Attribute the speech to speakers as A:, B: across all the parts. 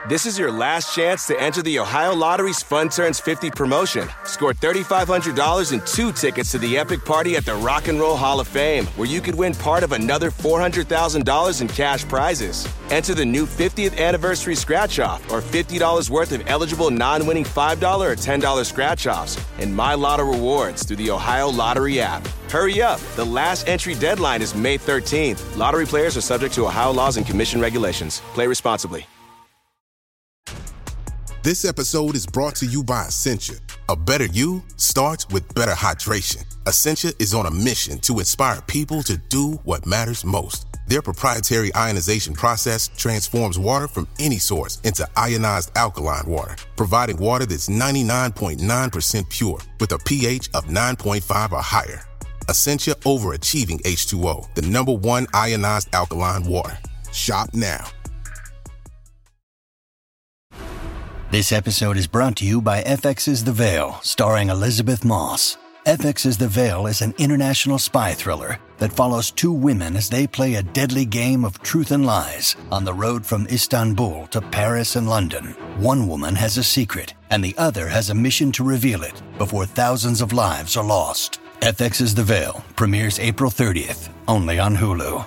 A: This is your last chance to enter the Ohio Lottery's Fun Turns 50 promotion. Score $3,500 and 2 tickets to the epic party at the Rock and Roll Hall of Fame, where you could win part of another $400,000 in cash prizes. Enter the new 50th anniversary scratch-off or $50 worth of eligible non-winning $5 or $10 scratch-offs and My Lotto rewards through the Ohio Lottery app. Hurry up. The last entry deadline is May 13th. Lottery players are subject to Ohio laws and commission regulations. Play responsibly.
B: This episode is brought to you by Essentia. A better you starts with better hydration. Essentia is on a mission to inspire people to do what matters most. Their proprietary ionization process transforms water from any source into ionized alkaline water, providing water that's 99.9% pure with a pH of 9.5 or higher. Essentia overachieving H2O, the #1 ionized alkaline water. Shop now.
C: This episode is brought to you by FX's The Veil, starring Elizabeth Moss. FX's The Veil is an international spy thriller that follows 2 women as they play a deadly game of truth and lies on the road from Istanbul to Paris and London. One woman has a secret, and the other has a mission to reveal it before thousands of lives are lost. FX's The Veil premieres April 30th, only on Hulu.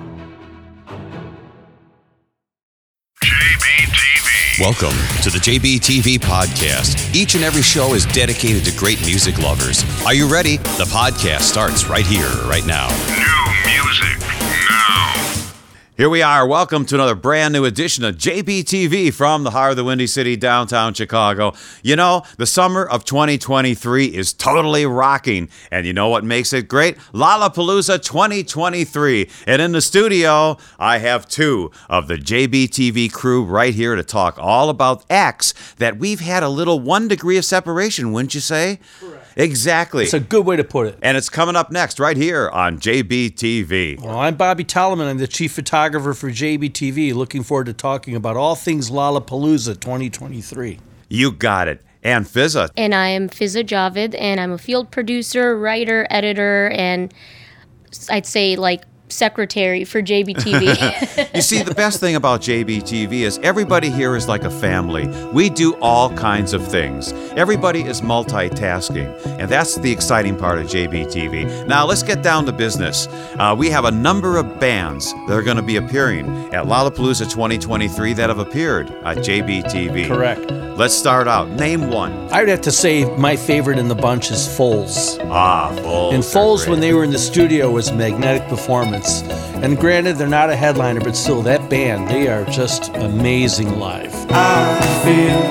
D: Welcome to the JBTV podcast. Each and every show is dedicated to great music lovers. Are you ready? The podcast starts right here, right now.
E: New music now.
D: Here we are. Welcome to another brand new edition of JBTV from the heart of the Windy City, downtown Chicago. You know, the summer of 2023 is totally rocking. And you know what makes it great? Lollapalooza 2023. And in the studio, I have 2 of the JBTV crew right here to talk all about acts that we've had a little 1 degree of separation, wouldn't you say? Correct. Exactly.
F: It's a good way to put it.
D: And it's coming up next right here on JBTV.
F: Well, I'm Bobby Talaman. I'm the chief photographer for JBTV. Looking forward to talking about all things Lollapalooza 2023.
D: You got it. And Fizza.
G: And I am Fizza Javed, and I'm a field producer, writer, editor, and I'd say like secretary for JBTV.
D: You see, the best thing about JBTV is everybody here is like a family. We do all kinds of things. Everybody is multitasking, and that's the exciting part of JBTV. Now, let's get down to business. We have a number of bands that are going to be appearing at Lollapalooza 2023 that have appeared at JBTV.
F: Correct.
D: Let's start out. Name one.
F: I would have to say my favorite in the bunch is Foals.
D: Foals.
F: And Foals, when they were in the studio, was a magnetic performance. And granted, they're not a headliner, but still, that band, they are just amazing live.
H: I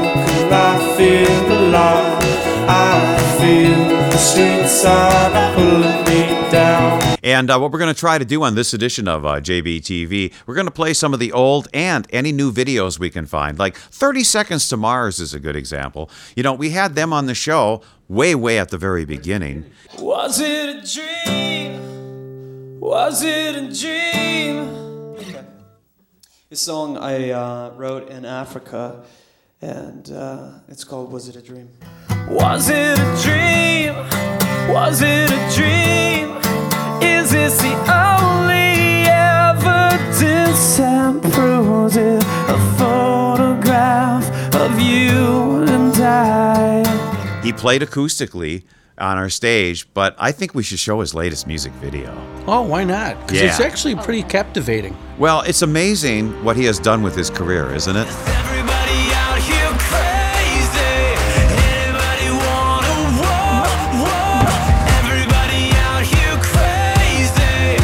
H: feel alive. I feel the streets are pulling me down.
D: And what we're going to try to do on this edition of JBTV, we're going to play some of the old and any new videos we can find. Like 30 Seconds to Mars is a good example. You know, we had them on the show way at the very beginning.
H: Was it a dream? Was it a dream? Okay. This song I wrote in Africa, and it's called Was It a Dream? Was it a dream? Was it a dream? Is this the only evidence that proves it? A photograph of you and I.
D: He played acoustically on our stage, but I think we should show his latest music video.
F: Oh, why not? Because it's actually pretty captivating.
D: Well, it's amazing what he has done with his career, isn't it?
H: Everybody out here crazy. Anybody wanna walk? Everybody out here crazy.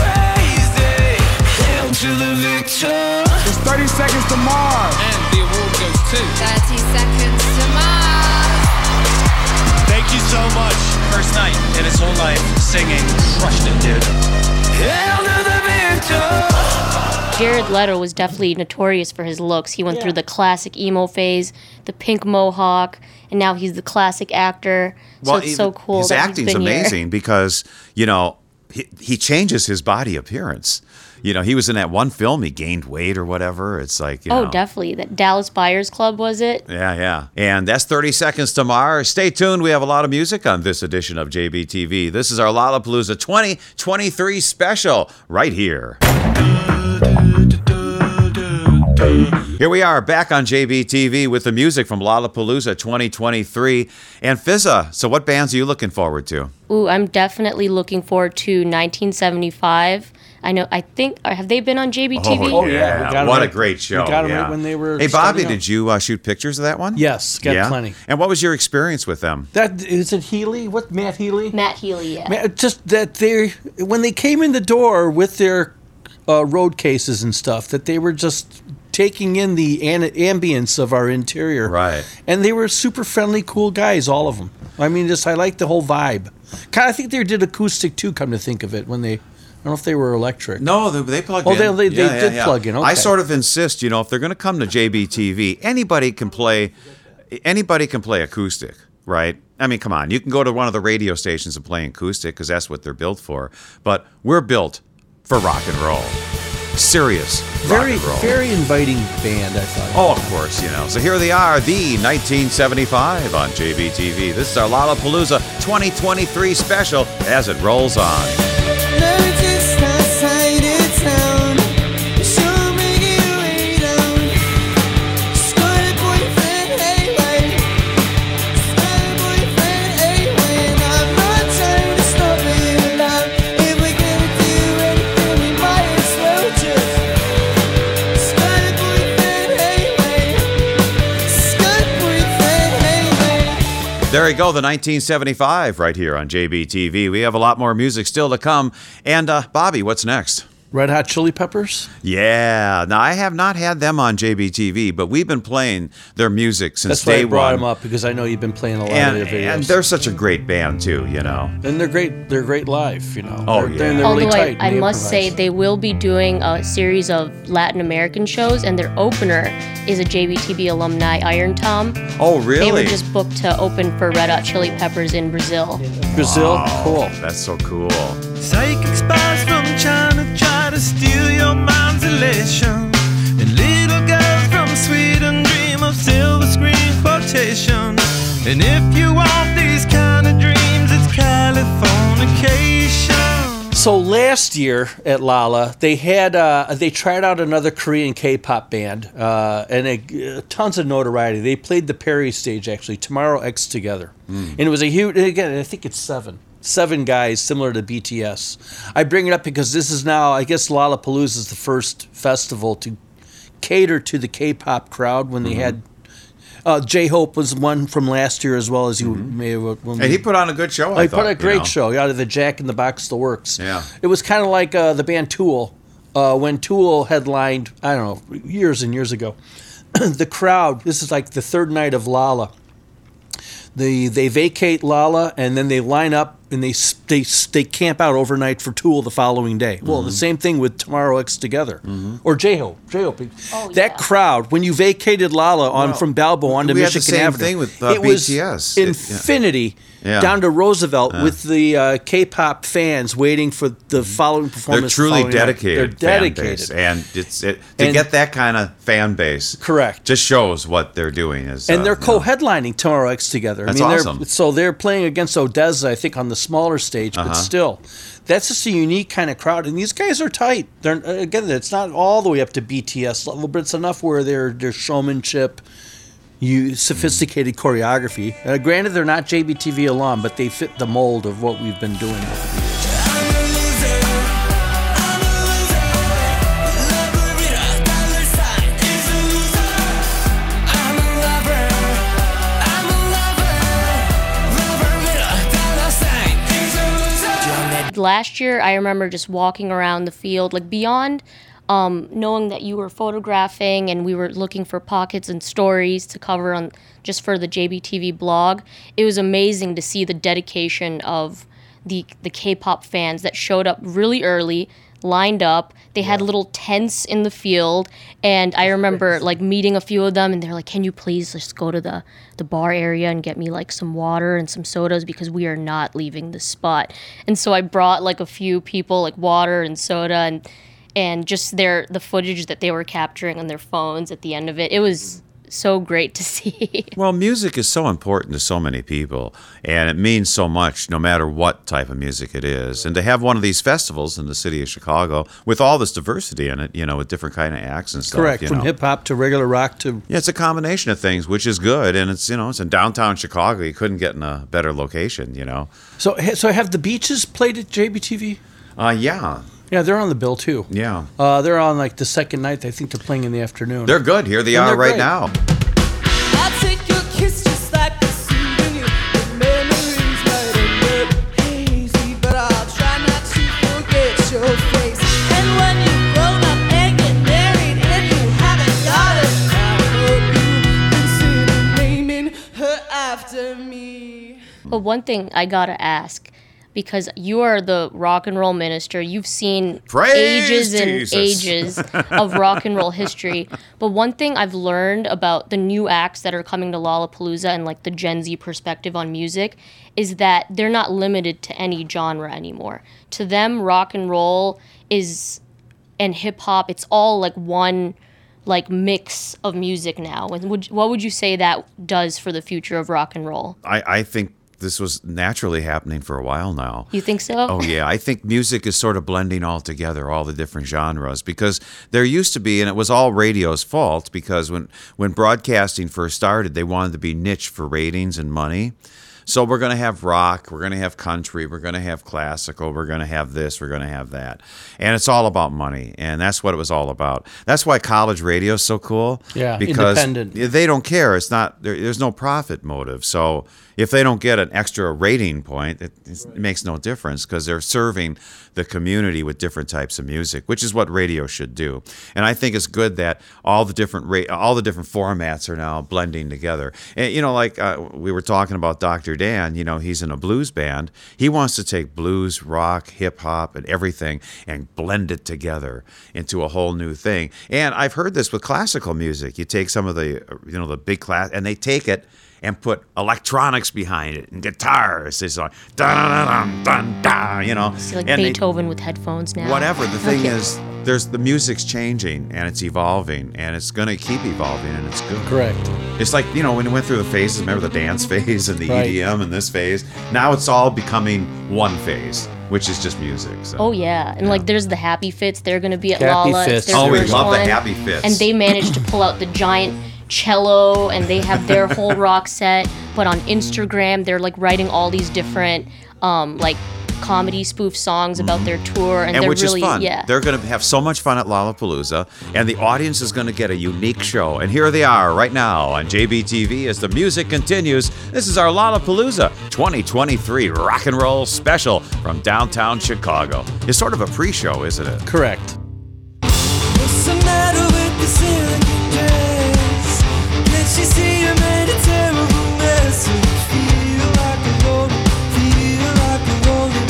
H: Hail to the victor.
I: It's 30 Seconds to Mars.
J: And the award goes to
K: 30 Seconds to Mars.
L: Thank you so much. First night in his whole life singing, crushed it, dude.
H: Hail to the victor.
G: Jared Leto was definitely notorious for his looks. He went through the classic emo phase, the pink mohawk, and now he's the classic actor. So it's so cool.
D: His acting's amazing because, you know, he changes his body appearance. You know, he was in that one film, he gained weight or whatever. It's like, you know.
G: Oh, definitely. That Dallas Buyers Club, was it?
D: Yeah. And that's 30 Seconds to Mars. Stay tuned. We have a lot of music on this edition of JBTV. This is our Lollapalooza 2023 special right here. Here we are back on JBTV with the music from Lollapalooza 2023. And Fizza, so what bands are you looking forward to?
G: Ooh, I'm definitely looking forward to 1975. Have they been on JBTV?
D: Oh, yeah. What a great show.
F: We got them right when they were
D: Hey, Bobby,
F: starting out.
D: did you shoot pictures of that one?
F: Yes, got plenty.
D: And what was your experience with them?
F: Is it Healy? What, Matt Healy?
G: Matt Healy, yeah.
F: Just that when they came in the door with their road cases and stuff, that they were just taking in the ambience of our interior.
D: Right.
F: And they were super friendly, cool guys, all of them. I mean, I like the whole vibe. I think they did acoustic too, come to think of it, when they... I don't know if they were electric.
D: No, they plugged
F: in.
D: Oh,
F: they did plug in. Okay.
D: I sort of insist, if they're going to come to JBTV, anybody can play acoustic, right? I mean, come on. You can go to one of the radio stations and play acoustic because that's what they're built for. But we're built for rock and roll. Serious rock and roll.
F: Very inviting band, I thought.
D: Oh, of course, So here they are, the 1975 on JBTV. This is our Lollapalooza 2023 special as it rolls on. There you go, the 1975 right here on JBTV. We have a lot more music still to come. And Bobby, what's next?
F: Red Hot Chili Peppers?
D: Yeah. Now, I have not had them on JBTV, but we've been playing their music since day one.
F: That's why I brought them up, because I know you've been playing a lot of their videos.
D: And they're such a great band, too,
F: And they're great. They're great live,
D: Oh,
F: they're
G: Although
F: really tight.
G: I must say, they will be doing a series of Latin American shows, and their opener is a JBTV alumni, Iron Tom.
D: Oh, really?
G: They were just booked to open for Red Hot Chili Peppers in Brazil.
F: Brazil? Cool.
D: That's so cool.
J: Psychic spies from China try to steal your mind's elation, and little girls from Sweden dream of silver screen quotation. And if you want these kind of dreams, it's Californication.
F: So last year at Lolla, they tried out another Korean K-pop band, and tons of notoriety. They played the Perry stage, actually, Tomorrow X Together. And it was a huge, again, I think it's seven guys, similar to BTS. I bring it up because this is now, I guess Lollapalooza is the first festival to cater to the K-pop crowd when they had... J-Hope was one from last year as well, as you may have...
D: And he put on a good show,
F: He put on a great show, out of the Jack in the Box, The Works.
D: Yeah.
F: It was kind of like the band Tool. When Tool headlined, I don't know, years and years ago. The crowd, this is like the third night of Lolla. They vacate Lolla, and then they line up and they camp out overnight for Tool the following day. Well, the same thing with Tomorrow X Together, or J-Hope. That crowd, when you vacated Lolla from Balboa onto Michigan Avenue,
D: thing with
F: it
D: BTS.
F: Was infinity down to Roosevelt with the K-pop fans waiting for the following performance.
D: They're truly dedicated.
F: They're dedicated,
D: and to get that kind of fan base,
F: correct,
D: just shows what they're doing is.
F: And they're co-headlining Tomorrow X Together.
D: That's awesome.
F: So they're playing against Odessa, I think, on the smaller stage, but still, that's just a unique kind of crowd. And these guys are tight. They're again, it's not all the way up to BTS level, but it's enough where their showmanship, sophisticated choreography. Granted, they're not JBTV alum, but they fit the mold of what we've been doing over the years.
G: Last year, I remember just walking around the field, like beyond knowing that you were photographing and we were looking for pockets and stories to cover on just for the JBTV blog. It was amazing to see the dedication of the K-pop fans that showed up really early, lined up. They had little tents in the field, and I remember like meeting a few of them, and they're like, "Can you please just go to the bar area and get me like some water and some sodas because we are not leaving this spot." And so I brought like a few people like water and soda and just the footage that they were capturing on their phones at the end of it. It was so great to see.
D: Well, music is so important to so many people, and it means so much no matter what type of music it is. And to have one of these festivals in the city of Chicago with all this diversity in it, with different kind of acts and stuff.
F: Correct, from hip-hop to regular rock to...
D: Yeah, it's a combination of things, which is good, and it's, it's in downtown Chicago. You couldn't get in a better location,
F: So have the Beaches played at JBTV?
D: Yeah.
F: Yeah, they're on the bill, too.
D: Yeah.
F: They're on, like, the second night. I think they're playing in the afternoon.
D: They're good. Here they are right now.
J: I'll take your kiss just like a souvenir. The memories might end up hazy, but I'll try not to forget your face. And when you've grown up and get married and you haven't got a child, consider naming her after me.
G: But one thing I gotta ask, because you are the rock and roll minister, you've seen ages and ages of rock and roll history. But one thing I've learned about the new acts that are coming to Lollapalooza and like the Gen Z perspective on music is that they're not limited to any genre anymore. To them, rock and roll and hip hop, it's all like one like mix of music now. And what would you say that does for the future of rock and roll?
D: I think this was naturally happening for a while now.
G: You think so?
D: Oh, yeah. I think music is sort of blending all together, all the different genres, because there used to be, and it was all radio's fault, because when broadcasting first started, they wanted to be niche for ratings and money. So we're going to have rock, we're going to have country, we're going to have classical, we're going to have this, we're going to have that. And it's all about money, and that's what it was all about. That's why college radio is so cool.
F: Yeah,
D: because
F: independent.
D: They don't care. It's not there's no profit motive. So if they don't get an extra rating point, it makes no difference because they're serving the community with different types of music, which is what radio should do. And I think it's good that all the different formats are now blending together. And we were talking about Dr. Dan. He's in a blues band. He wants to take blues, rock, hip hop, and everything and blend it together into a whole new thing. And I've heard this with classical music. You take some of the big class, and they take it and put electronics behind it and guitars. It's like dun dun dun,
G: It's like Beethoven with headphones now.
D: Whatever. The thing is, the music's changing and it's evolving and it's going to keep evolving and it's good.
F: Correct.
D: It's like when it went through the phases. Remember the dance phase and the EDM and this phase. Now it's all becoming one phase, which is just music. So.
G: Oh yeah, and like there's the Happy Fits. They're going to be at
F: Happy
G: Lolla.
F: Fits.
G: It's their
D: we
G: first
D: love
G: one.
D: the Happy Fits.
G: And they managed to pull out the giant cello, and they have their whole rock set. But on Instagram, they're like writing all these different like comedy spoof songs about their tour, and they're
D: which
G: really
D: is fun. They're going to have so much fun at Lollapalooza, and the audience is going to get a unique show. And here they are right now on JBTV as the music continues. This is our Lollapalooza 2023 rock and roll special from downtown Chicago. It's sort of a pre-show, isn't it?
F: Correct.
J: What's the matter with the silicone dress? Did she see you made a terrible mess? And you feel like a rolling, feel like a rolling.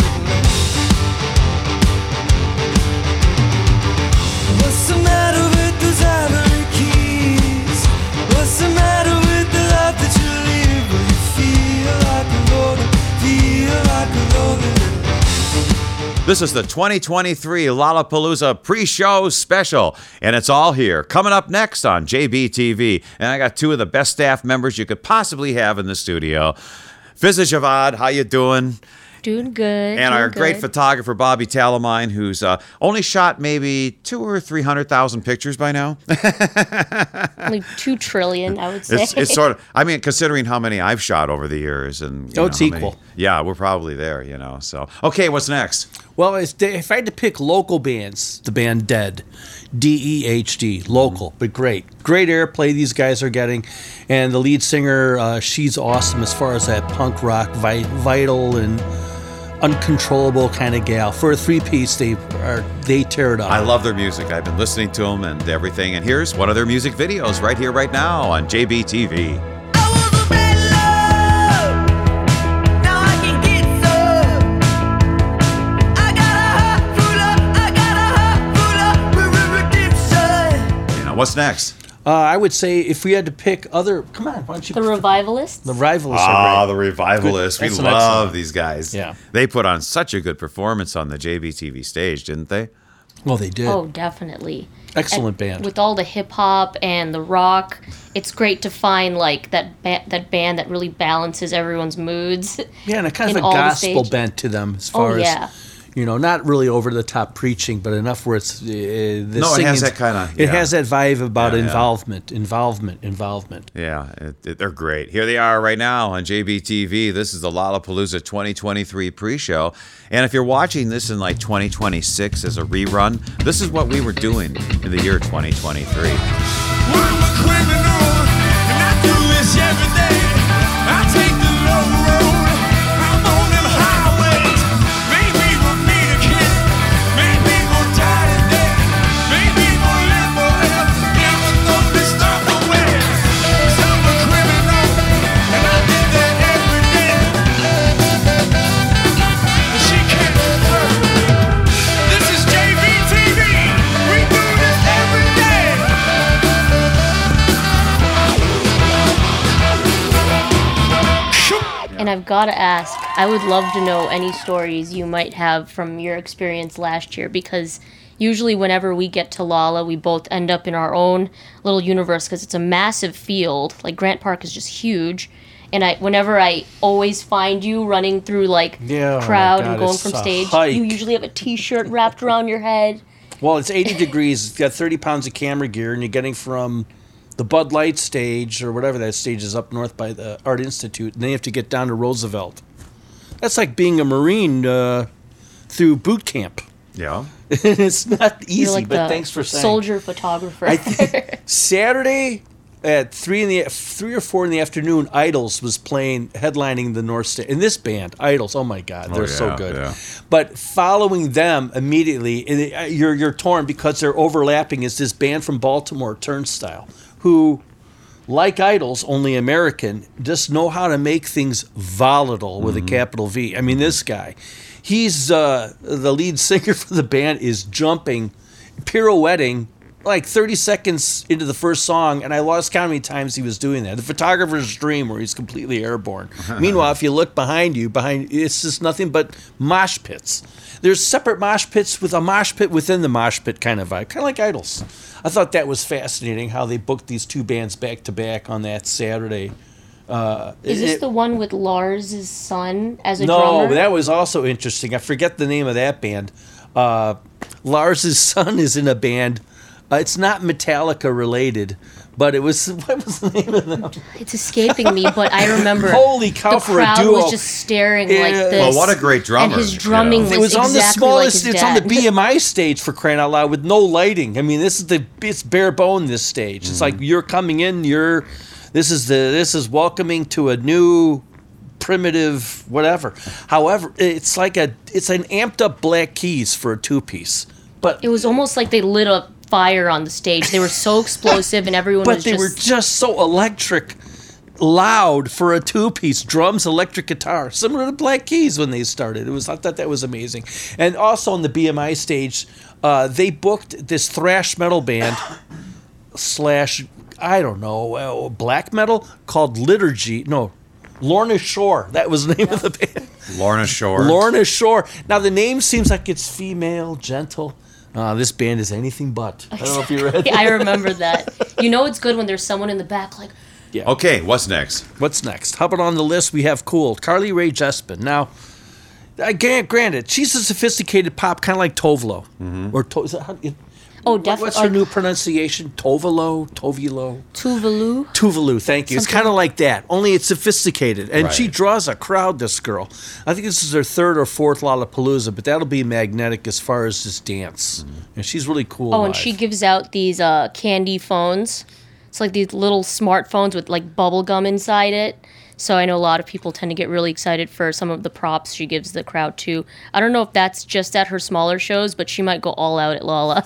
J: What's the matter with those ivory keys? What's the matter with the life that you live? When you feel like a rolling, feel like a rolling.
D: This is the 2023 Lollapalooza pre-show special, and it's all here. Coming up next on JBTV, and I got two of the best staff members you could possibly have in the studio. Fizza Javad, how you doing?
G: Doing good.
D: And our great photographer, Bobby Talamine, who's only shot maybe 200,000 or 300,000 pictures by now.
G: Like 2 trillion, I would say.
D: It's sort of, I mean, considering how many I've shot over the years. And
F: it's equal.
D: Yeah, we're probably there, So, okay, what's next?
F: Well, if I had to pick local bands, the band Dead, D-E-H-D, local, but great. Great airplay these guys are getting. And the lead singer, she's awesome as far as that punk rock, vital and uncontrollable kind of gal. For a 3-piece, they tear it up.
D: I love their music. I've been listening to them and everything. And here's one of their music videos right here, right now on JBTV. What's next?
F: I would say if we had to pick other... Come on, why don't you...
G: The Revivalists?
F: The Revivalists are great.
D: The Revivalists. We love
F: excellent.
D: these guys.
F: Yeah.
D: They put on such a good performance on the JBTV stage, didn't they?
F: Well, they did.
G: Oh, definitely.
F: Excellent band.
G: With all the hip hop and the rock, it's great to find like that band that really balances everyone's moods.
F: Yeah, and a kind of a
G: all the
F: gospel
G: stage.
F: bent to them as far
G: yeah.
F: as, not really over the top preaching, but enough where it's
D: it has that kind of.
F: It has that vibe about
D: Yeah.
F: involvement.
D: Yeah, they're great. Here they are right now on JBTV. This is the Lollapalooza 2023 pre-show. And if you're watching this in like 2026 as a rerun, this is what we were doing in the year 2023.
J: I'm a criminal, and I do this every day. I take the low road, I'm on them highways. Maybe we'll meet again, maybe we'll die today, maybe we'll live forever, never gonna stop away. 'Cause I'm a criminal, and I did that every day. And she can't hurt. This is JBTV, we do this every day.
G: And I've got to ask, I would love to know any stories you might have from your experience last year, because usually whenever we get to Lolla, we both end up in our own little universe because it's a massive field. Like Grant Park is just huge. And whenever I always find you running through like
F: Yeah, oh my
G: crowd
F: God,
G: and going
F: it's
G: from
F: a
G: stage,
F: hike.
G: you usually have a t-shirt wrapped around your head.
F: Well, it's 80 degrees. It's got 30 pounds of camera gear, and you're getting from the Bud Light stage or whatever that stage is up north by the Art Institute, and then you have to get down to Roosevelt. That's like being a Marine through boot camp.
D: Yeah.
F: It's not easy,
G: You're like
F: but
G: the
F: thanks for saying.
G: soldier photographer.
F: I think Saturday at 3 or 4 in the afternoon, Idols was headlining the North Stage. And this band, Idols, oh my God, they're so good.
D: Yeah.
F: But following them immediately, and you're torn because they're overlapping, is this band from Baltimore, Turnstile, who, like Idols, only American, just know how to make things volatile with a capital V. I mean, this guy, he's the lead singer for the band, is jumping, pirouetting, like 30 seconds into the first song, and I lost count how many times he was doing that. The Photographer's Dream, where he's completely airborne. Meanwhile, if you look behind you, it's just nothing but mosh pits. There's separate mosh pits with a mosh pit within the mosh pit kind of vibe, kind of like Idols. I thought that was fascinating how they booked these two bands back to back on that Saturday.
G: Is this the one with Lars' son as a
F: no,
G: drummer?
F: No, that was also interesting. I forget the name of that band. Lars' son is in a band. It's not Metallica related, but it was. What was the name of them?
G: It's escaping me, but I remember.
F: Holy cow!
G: The
F: For a
G: crowd
F: duo,
G: was just staring like this.
D: Well, what a great drummer!
G: And his drumming
F: It was on
G: exactly
F: the smallest.
G: like his
F: It's on the
G: dad.
F: BMI stage, for crying out loud, with no lighting. I mean, it's bare bone. This stage. It's like you're coming in. This is welcoming to a new primitive whatever. However, it's an amped up Black Keys for a 2-piece. But
G: It was almost like they lit a fire on the stage. They were so explosive, and everyone
F: but
G: was
F: they
G: just.
F: were just so electric, loud for a 2-piece. Drums, electric guitar, similar to Black Keys when they started. I thought that was amazing. And also on the BMI stage, they booked this thrash metal band / I don't know, black metal called Liturgy. No, Lorna Shore. That was the name of the band.
D: Lorna Shore.
F: Lorna Shore. Now the name seems like it's female, gentle. This band is anything but. I don't know if you read that.
G: I remember that. You know it's good when there's someone in the back like.
F: Yeah.
D: Okay, what's next?
F: What's next? How about on the list we have Carly Rae Jepsen. Now, granted, she's a sophisticated pop, kind of like Tovlo. Or
G: Oh, definitely.
F: What's her new pronunciation? Tovolo? Tuvalu, thank you. It's kind of like that, only it's sophisticated. And she draws a crowd, this girl. I think this is her 3rd or 4th Lollapalooza, but that'll be magnetic as far as this dance. And she's really cool.
G: Oh, and she gives out these candy phones. It's like these little smartphones with like bubble gum inside it. So I know a lot of people tend to get really excited for some of the props she gives the crowd too. I don't know if that's just at her smaller shows, but she might go all out at Lolla.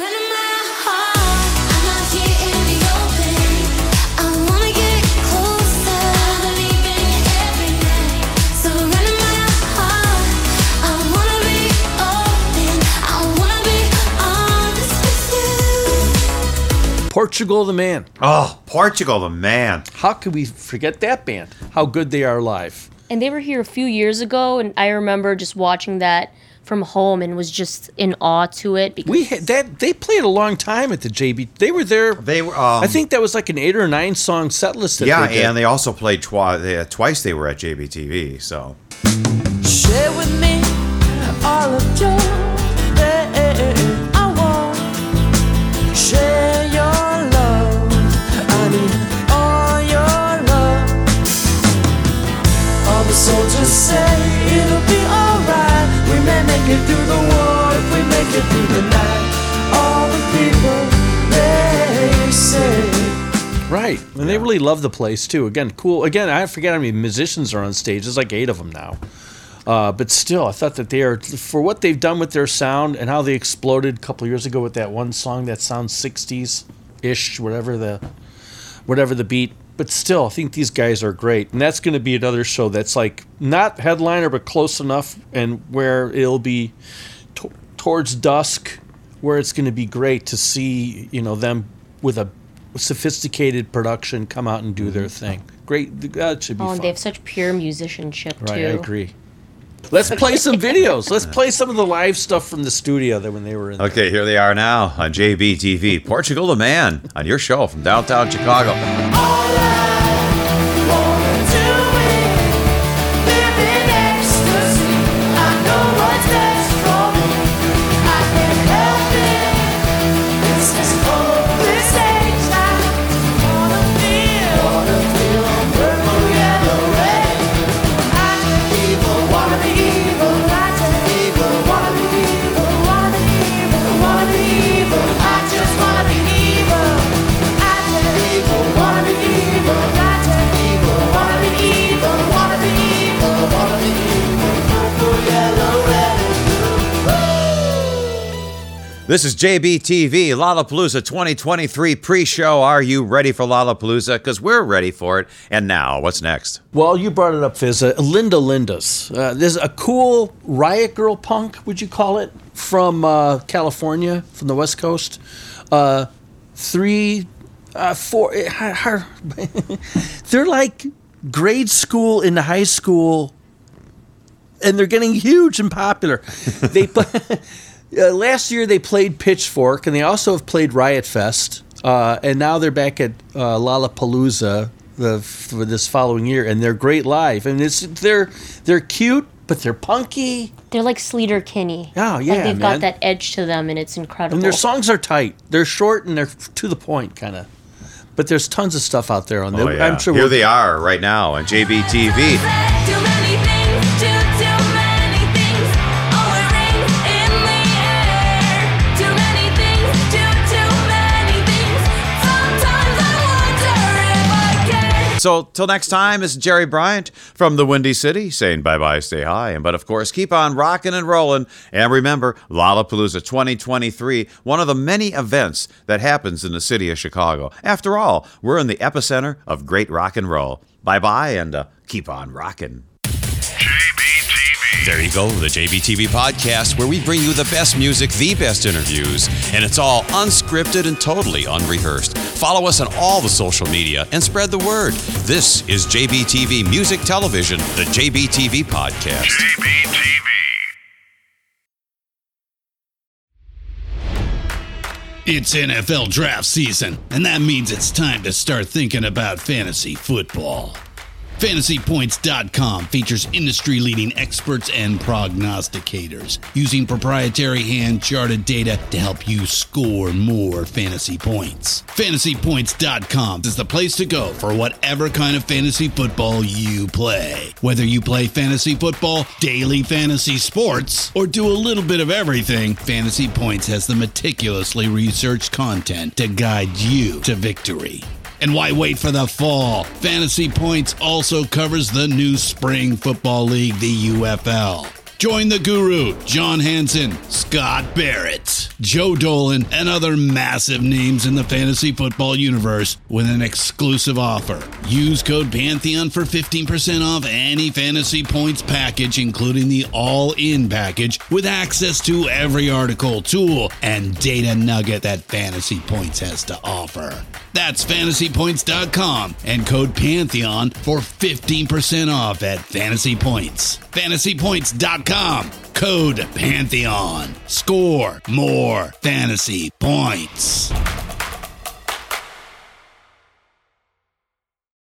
F: Portugal the Man.
D: Oh, Portugal the Man.
F: How could we forget that band? How good they are live.
G: And they were here a few years ago, and I remember just watching that from home and was just in awe to it. Because
F: They played a long time at the JB. They were there.
D: They were.
F: I think that was like an 8 or 9 song set list.
D: And they also played twice. They were at JBTV. So
J: share with me all of your pain. I want share your love. I need all your love. All the soldiers say it'll be alright. We may make it through the war if we make it through the night. All the people, they say.
F: Right. And they really love the place, too. Again, cool. Again, I forget how many musicians are on stage. There's like 8 of them now. But still, I thought that they are, for what they've done with their sound and how they exploded a couple of years ago with that one song that sounds 60s-ish, whatever the beat. But still, I think these guys are great. And that's going to be another show that's like not headliner, but close enough, and where it'll be towards dusk, where it's going to be great to see, them with a sophisticated production come out and do their thing. Great. That should be fun.
G: And they have such pure musicianship, too.
F: Right, I agree. Let's play some videos. Let's play some of the live stuff from the studio that when they were in there.
D: Okay, here they are now on JBTV. Portugal the Man on your show from downtown Chicago. This is JBTV, Lollapalooza 2023 pre-show. Are you ready for Lollapalooza? Because we're ready for it. And now, what's next?
F: Well, you brought it up, Fizz. Linda Lindas. There's a cool riot girl punk, would you call it, from California, from the West Coast. 3, 4. They're like grade school into high school, and they're getting huge and popular. They last year they played Pitchfork, and they also have played Riot Fest, and now they're back at Lollapalooza for this following year, and they're great live. And they're cute, but they're punky.
G: They're like Sleater Kinney.
F: Oh, yeah,
G: like they've got that edge to them, and it's incredible.
F: And their songs are tight. They're short, and they're to the point, kind of. But there's tons of stuff out there on there.
D: Yeah. I'm sure here they are right now on JBTV. So, till next time, it's Jerry Bryant from the Windy City saying bye-bye, stay high. But, of course, keep on rocking and rolling. And remember, Lollapalooza 2023, one of the many events that happens in the city of Chicago. After all, we're in the epicenter of great rock and roll. Bye-bye, and keep on rocking. There you go, the JBTV podcast, where we bring you the best music, the best interviews, and it's all unscripted and totally unrehearsed. Follow us on all the social media and spread the word. This is JBTV Music Television, the JBTV podcast. JBTV.
M: It's NFL draft season, and that means it's time to start thinking about fantasy football. FantasyPoints.com features industry-leading experts and prognosticators using proprietary hand-charted data to help you score more fantasy points. FantasyPoints.com is the place to go for whatever kind of fantasy football you play. Whether you play fantasy football, daily fantasy sports, or do a little bit of everything, Fantasy Points has the meticulously researched content to guide you to victory. And why wait for the fall? Fantasy Points also covers the new spring football league, the UFL. Join the guru, John Hansen, Scott Barrett, Joe Dolan, and other massive names in the fantasy football universe with an exclusive offer. Use code Pantheon for 15% off any Fantasy Points package, including the all-in package, with access to every article, tool, and data nugget that Fantasy Points has to offer. That's FantasyPoints.com and code Pantheon for 15% off at Fantasy Points. FantasyPoints.com, Code Pantheon. Score more fantasy points.